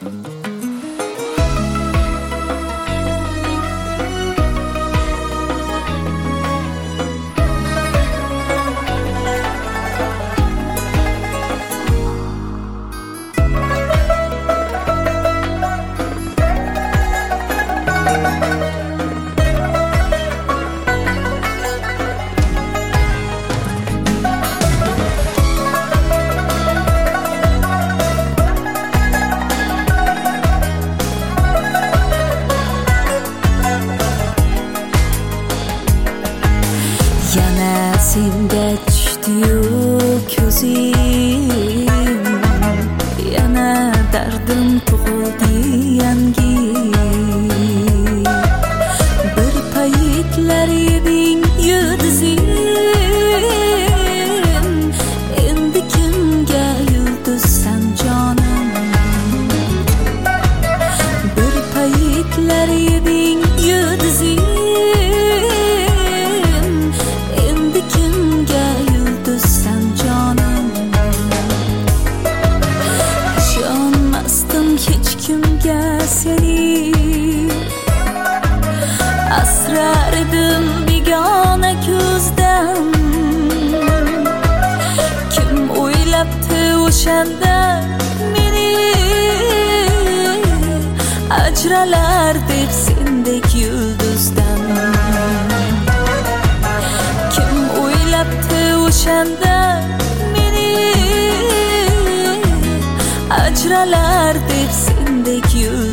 Yana senga tushdi-yu ko'zim, yana dardim tug'ildi yangi. Bir paytlar eding yulduzim, endi kimga yulduzsan jonim? Bir paytlar eding yulduzim, hech kimga seni asrar edim begona ko'zdan. Kim o'ylabdi o'shanda meni ajralar deb sendek yulduzdan? Kim o'ylabdi o'shanda meni ajralar deb sendek yulduzdan?